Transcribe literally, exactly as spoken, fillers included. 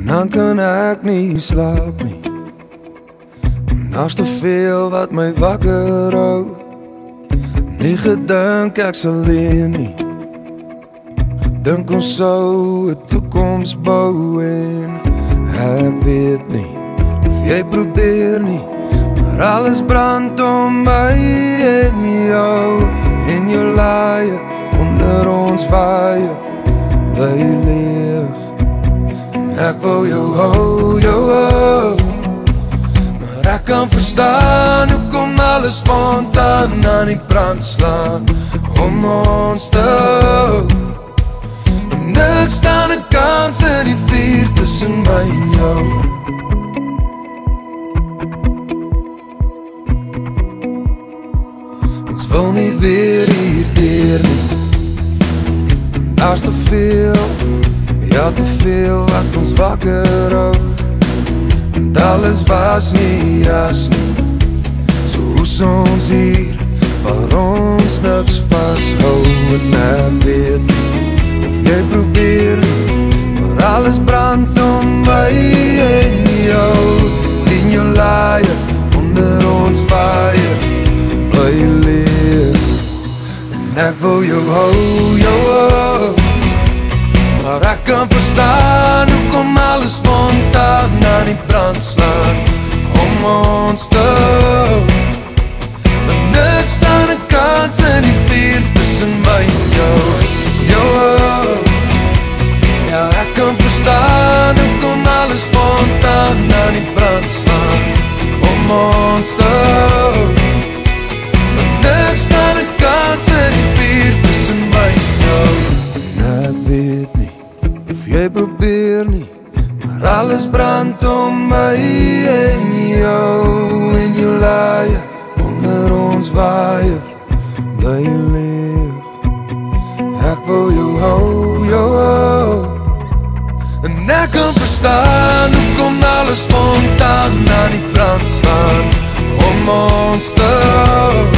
dan kan ek nie slaap nie. Daar's te veel wat my wakker hou. Nie gedink ek sal leen nie. Gedink ons sou 'n toekoms bou en ek weet nie of jy probeer nie, maar alles brand om my en jou en jou laaie onder ons waaie bly leeg. Ek wou jou hou, jou hou, maar ek kan verstaan hoekom alles spontaan aan die brand slaan om ons te hou. Niks staan 'n kans in die vuur tussen my en jou. Ons wil nie weer hier deur nie. Daar's te veel, ja te veel wat ons wakker hou. En alles was nie jas nie. So hoes ons hier waar ons niks vashou. En ek weet nie of jy probeer nie, maar alles brand om my en jou en jou laaie onder ons waaie bly leeg. En ek wil jou hou, jou hou, maar ek kan verstaan hoekom alles spontaan aan die brand slaan om ons te hou. Maar niks staan 'n kans in die vuur tussen my en jou, jou hou. Ja, ek kan verstaan hoekom alles spontaan aan die brand slaan om ons te hou. Maar niks staan 'n kans in die vuur tussen my en jou. En ek weet nie of jy probeer nie, maar alles brand om my en jou en jou laaie onder ons waaie bly leeg. Ek wil jou hou, jou hou, en ek kan verstaan hoekom alles spontaan aan die brand staan om ons te hou.